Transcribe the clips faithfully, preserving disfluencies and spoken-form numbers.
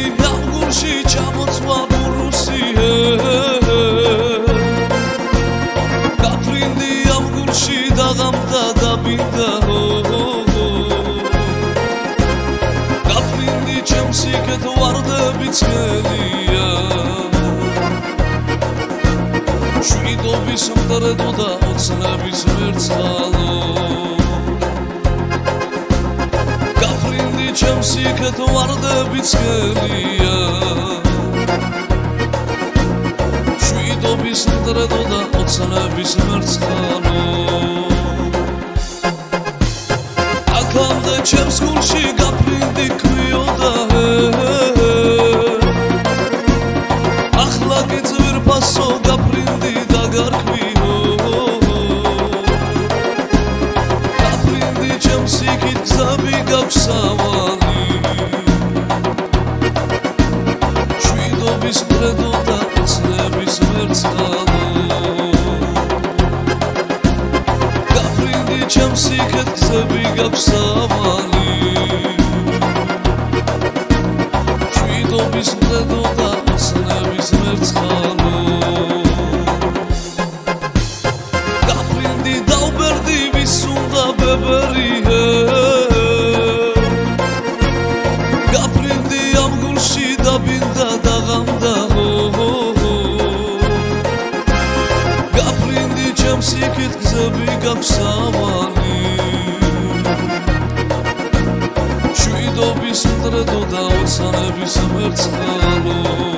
გაფრინდი აღგურში ჩამოწვა ბურუსიე გაფრინდი აღგურში დაღამდა დაბინდა გაფრინდი ჩემს იქეთ ვარდები ცხელია შვიდობის მტრედო და ოცნების მერცხალო გაფრინდი ჩემს იქეთ ვარდები ცხელია შვიდობის მტრედო და ოცნების მერცხალო აქამდე ჩემს გულში გაფრინდი ქვიოდა ახლა კი ძვირფასო გაფრინდი დაგარქვიო გაფრინდი ჩემს იქით გზები გაგვსავალი შვიდობის მტრედო და ოცნების მერცხალო გაფრინდი ჩემს იქეთ გზები გაგვსავალი შვიდობის მტრედო და ოცნების მერცხალო გაფრინდი დავბერდი ვის უნდა ბებერიე გაფრინდი ამ გულში დაბინდა დაღამდა გაფრინდი ჩემს იქით გზები გაგვსავალი შვიდობის მტრედო და ოცნების მერცხალო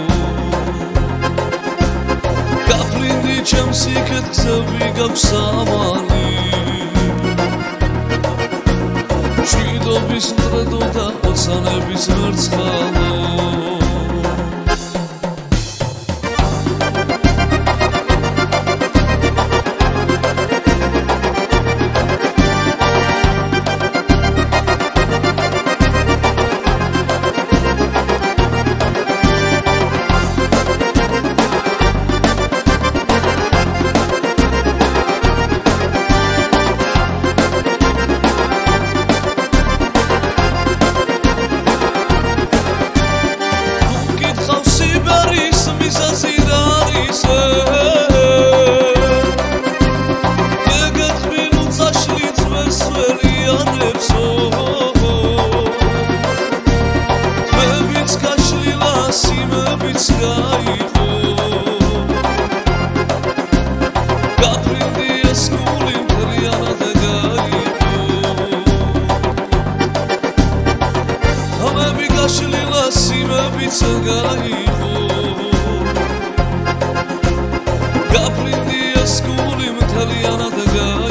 გაფრინდი ჩემს იქეთ გზები გაგვსავალი შვიდობის მტრედო და ოცნების მერცხალო გაფრინდი ეს გული მთლიანად